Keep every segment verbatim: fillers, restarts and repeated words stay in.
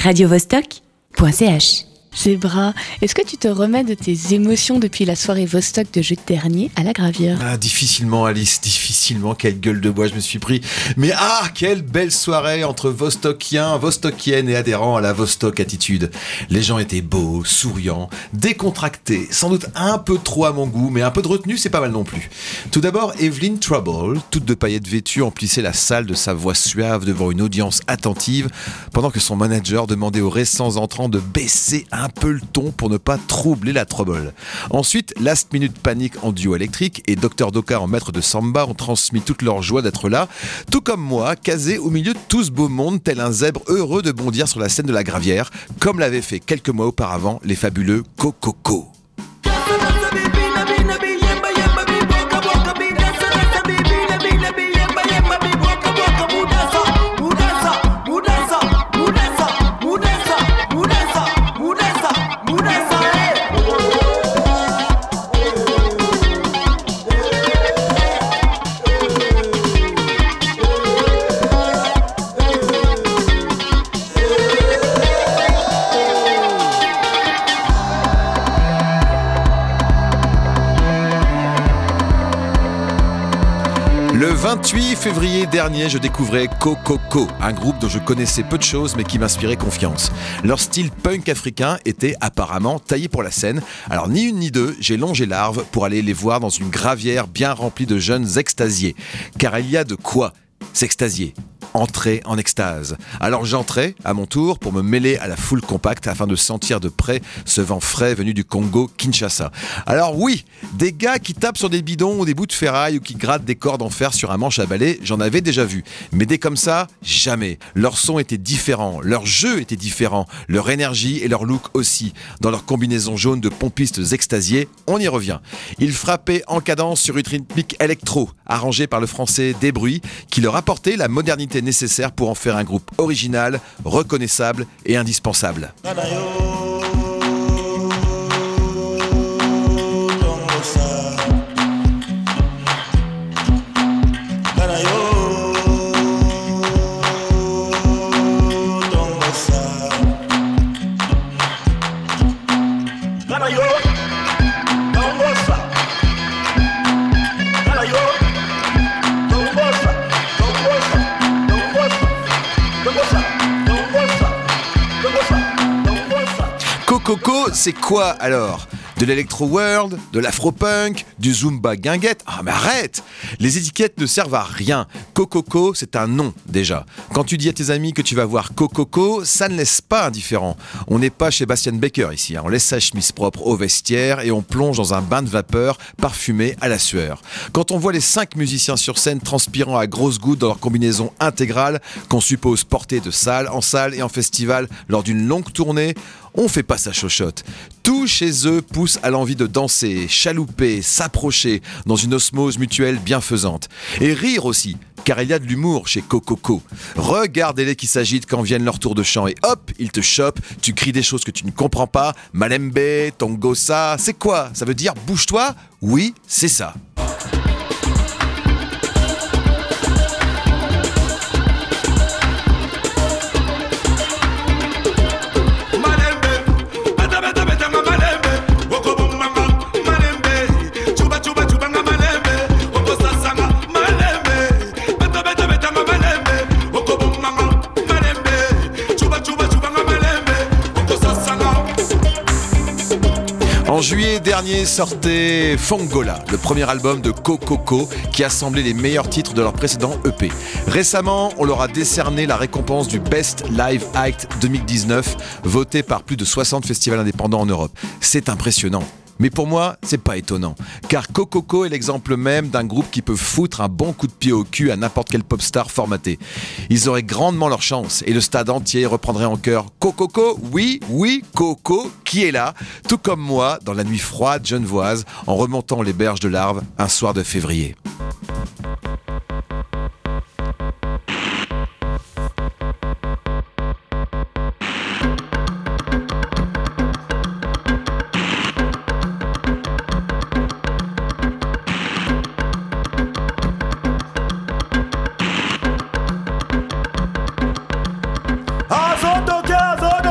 radio vostok point c h. Zebra, est-ce que tu te remets de tes émotions depuis la soirée Vostok de jeudi dernier à la Gravière ? Ah, difficilement, Alice, difficilement. Quelle gueule de bois je me suis pris. Mais ah, quelle belle soirée entre Vostokiens, Vostokiennes et adhérents à la Vostok Attitude. Les gens étaient beaux, souriants, décontractés, sans doute un peu trop à mon goût, mais un peu de retenue, c'est pas mal non plus. Tout d'abord, Evelyn Trouble, toute de paillettes vêtue, emplissait la salle de sa voix suave devant une audience attentive, pendant que son manager demandait aux récents entrants de baisser un un peu le ton pour ne pas troubler la trouble. Ensuite, Last Minute Panic en duo électrique et docteur Doka en maître de samba ont transmis toute leur joie d'être là, tout comme moi, casé au milieu de tout ce beau monde, tel un zèbre heureux de bondir sur la scène de la Gravière, comme l'avaient fait quelques mois auparavant les fabuleux Cococo. Le vingt-huit février dernier, je découvrais Cococo, un groupe dont je connaissais peu de choses mais qui m'inspirait confiance. Leur style punk africain était apparemment taillé pour la scène. Alors ni une ni deux, j'ai longé l'arve pour aller les voir dans une gravière bien remplie de jeunes extasiés. Car il y a de quoi s'extasier. Entrer en extase. Alors j'entrais à mon tour pour me mêler à la foule compacte afin de sentir de près ce vent frais venu du Congo Kinshasa. Alors oui, des gars qui tapent sur des bidons ou des bouts de ferraille ou qui grattent des cordes en fer sur un manche à balai, j'en avais déjà vu. Mais des comme ça, jamais. Leur son était différent, leur jeu était différent, leur énergie et leur look aussi. Dans leur combinaison jaune de pompistes extasiés, on y revient. Ils frappaient en cadence sur une rythmique électro, arrangée par le français Desbruits, qui leur apportait la modernité nécessaire pour en faire un groupe original, reconnaissable et indispensable. Coco, c'est quoi alors ? De l'électro-world, de l'afro-punk, du zumba guinguette. Ah mais arrête ! Les étiquettes ne servent à rien. Cococo, c'est un nom déjà. Quand tu dis à tes amis que tu vas voir Cococo, ça ne laisse pas indifférent. On n'est pas chez Bastian Baker ici. Hein. On laisse sa chemise propre au vestiaire et on plonge dans un bain de vapeur parfumé à la sueur. Quand on voit les cinq musiciens sur scène transpirant à grosses gouttes dans leur combinaison intégrale, qu'on suppose porter de salle en salle et en festival lors d'une longue tournée, on fait pas sa chochotte. Tout chez eux pousse à l'envie de danser, chalouper, s'approcher dans une osmose mutuelle bienfaisante. Et rire aussi, car il y a de l'humour chez Cococo. Regardez-les qui s'agitent quand viennent leur tour de chant et hop, ils te chopent, tu cries des choses que tu ne comprends pas. Malembe, Tongosa, c'est quoi ? Ça veut dire bouge-toi ? Oui, c'est ça. En juillet dernier sortait Fongola, le premier album de Cococo qui assemblait les meilleurs titres de leur précédent E P. Récemment, on leur a décerné la récompense du Best Live Act deux mille dix-neuf, voté par plus de soixante festivals indépendants en Europe. C'est impressionnant. Mais pour moi, c'est pas étonnant, car Cococo est l'exemple même d'un groupe qui peut foutre un bon coup de pied au cul à n'importe quel pop star formaté. Ils auraient grandement leur chance et le stade entier reprendrait en chœur Cococo, oui, oui, Coco, qui est là, tout comme moi, dans la nuit froide genevoise, en remontant les berges de l'Arve un soir de février. Azotoke, azotoke.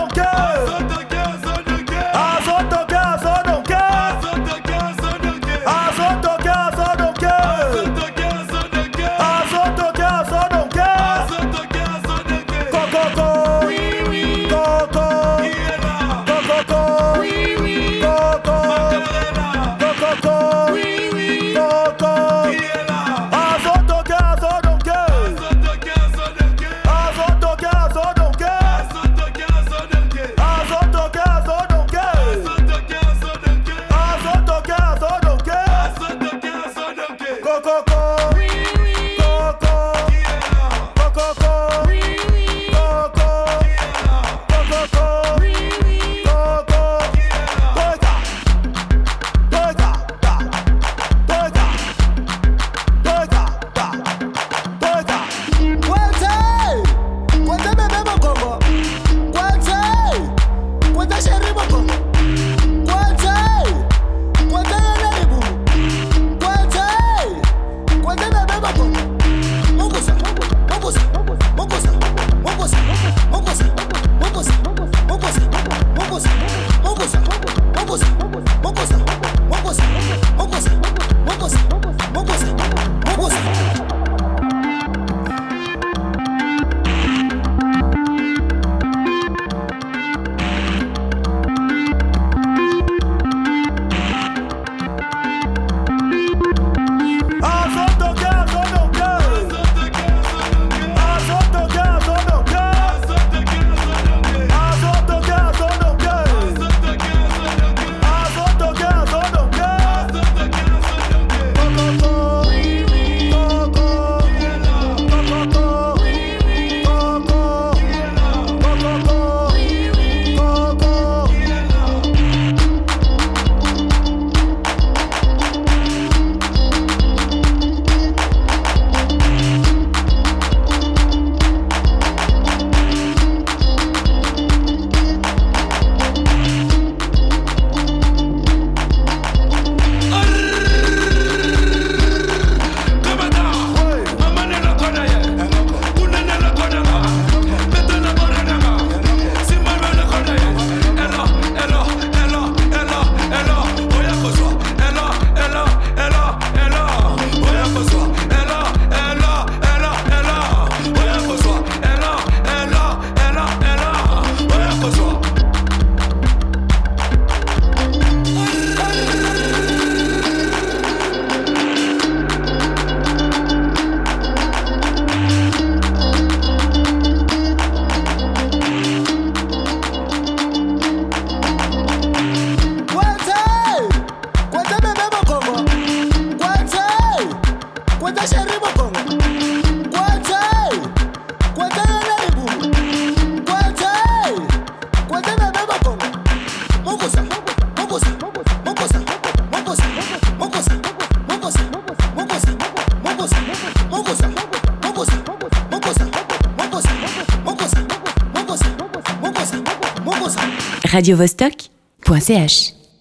radio vostok point c h